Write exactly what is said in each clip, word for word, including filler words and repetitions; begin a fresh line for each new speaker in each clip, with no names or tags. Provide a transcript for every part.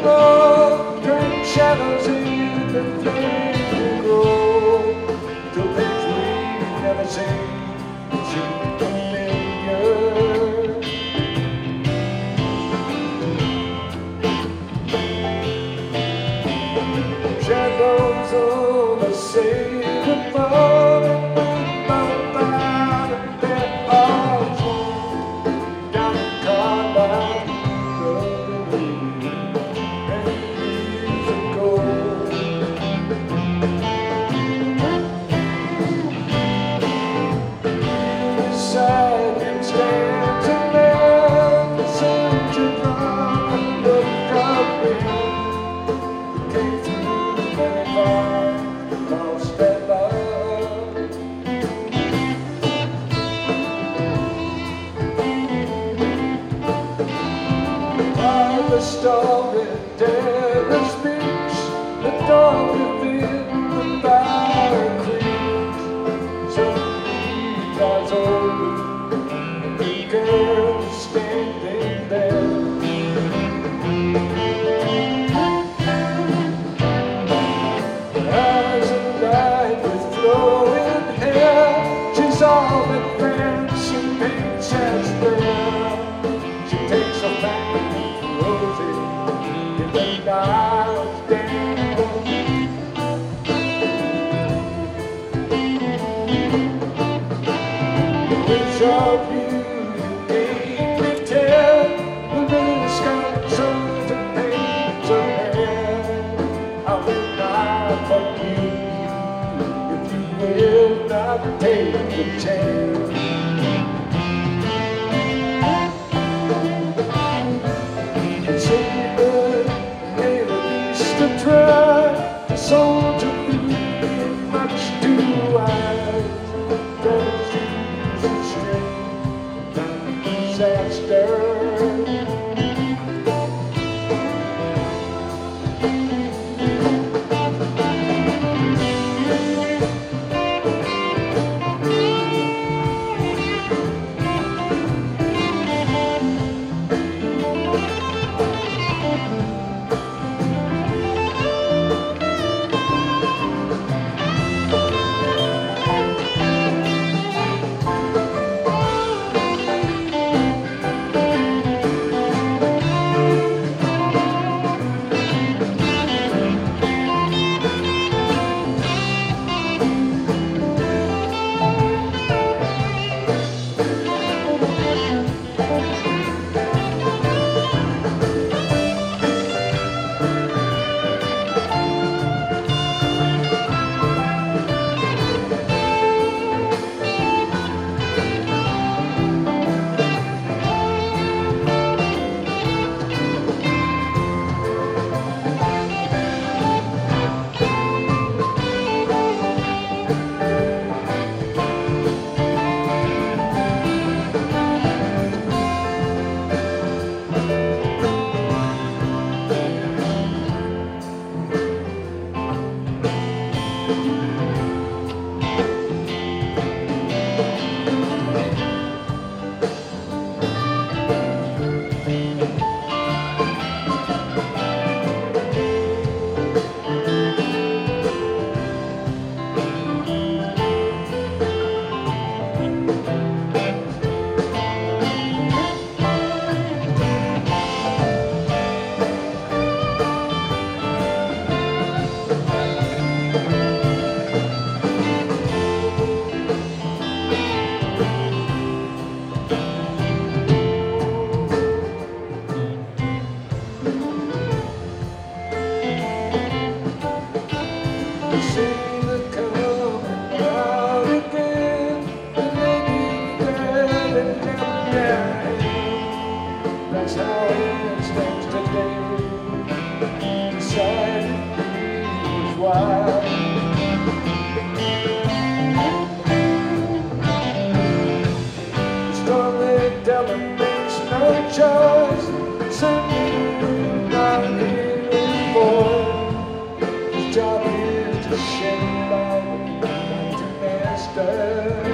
love, drink shadows in the flame will grow till things we've never seen seem familiar. Shadows over sacred fun and about and their hearts down in Carlisle many years ago. Beside him stands a man, the soldier from the country. Came through many fires, lost their love. By the story Dara speaks, the dawn within the fire creeps. Suddenly flies over, and the girl is standing there. Eyes and light with flowing hair, she's all that fancy paints has there. She takes a back rosy in the night down. Which of you gave me tell the little sky shows the pains of hair? I will not forgive you if you will not take the chance. Say good, may at least to try to soldier through much too wise. There's a strange disaster. That's how it stands today. Decided he was wild. The storyteller makes no choice. Certainly not here anymore. His job is to shed light to master.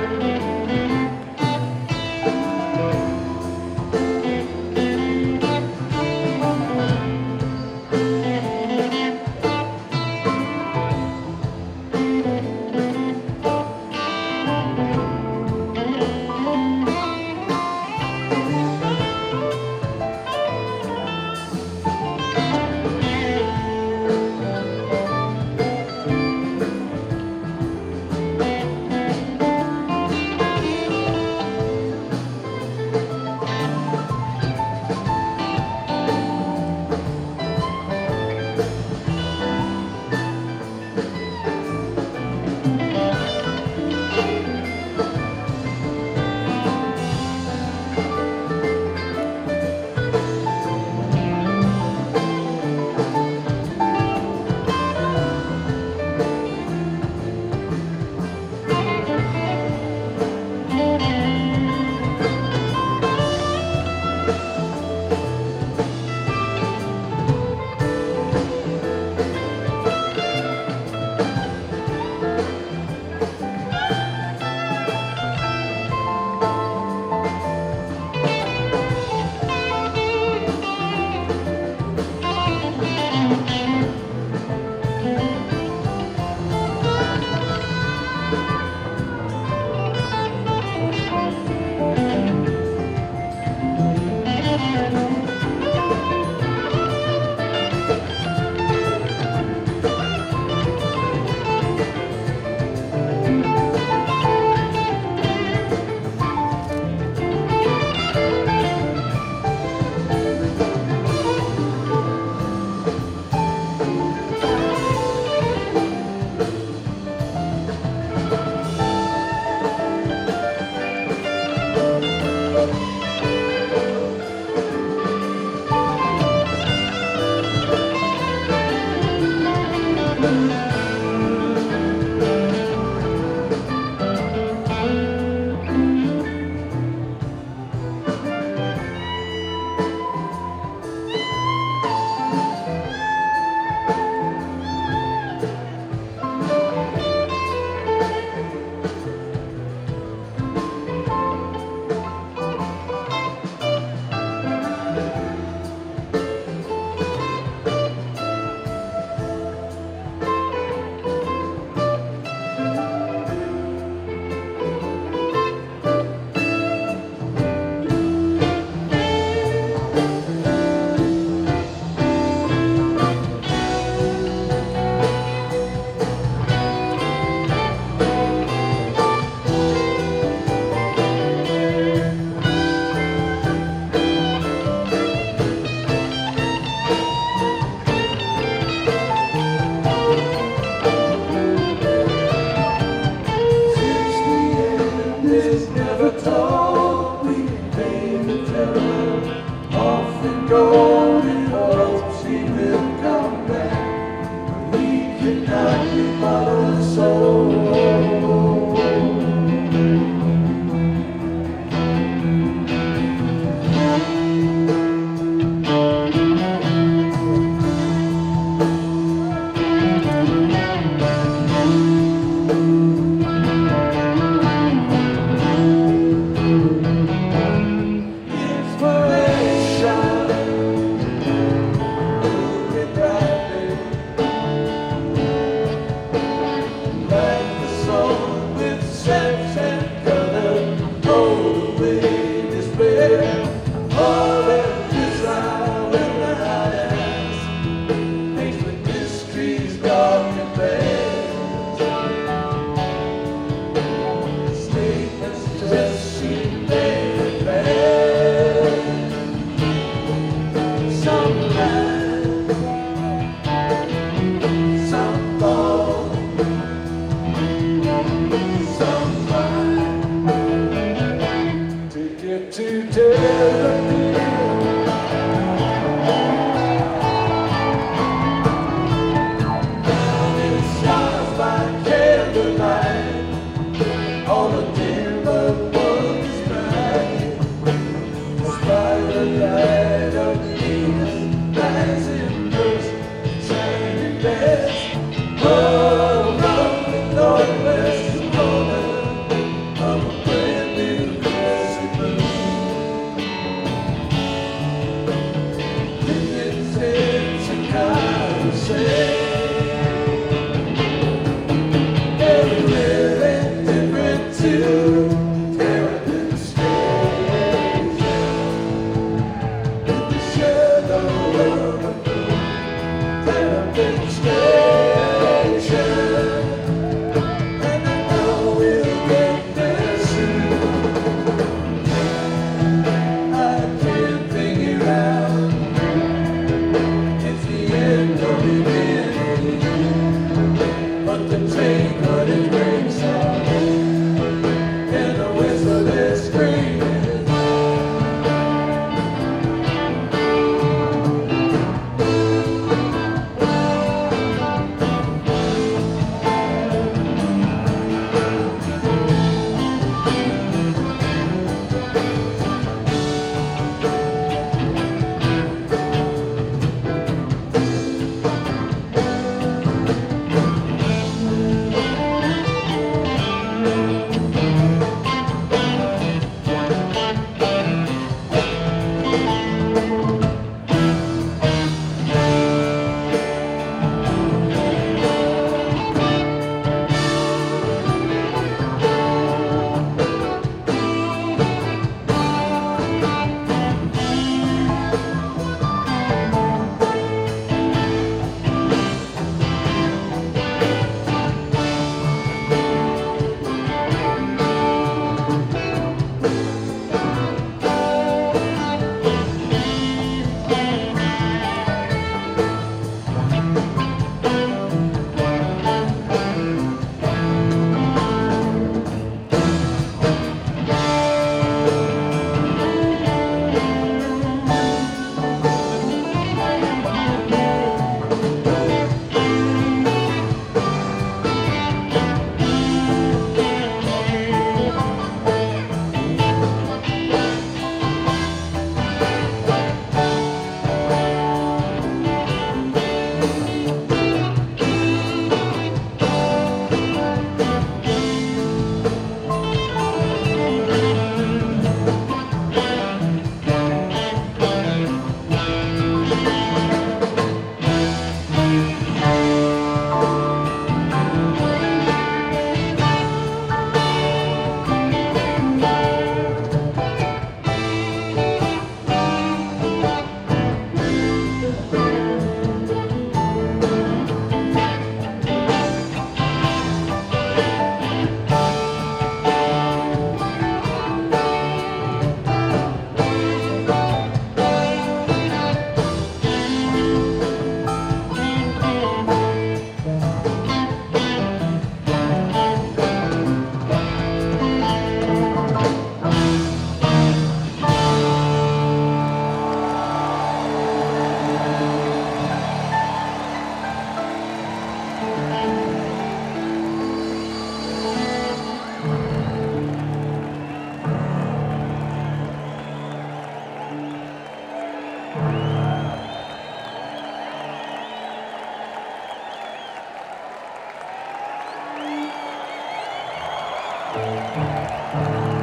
Thank you.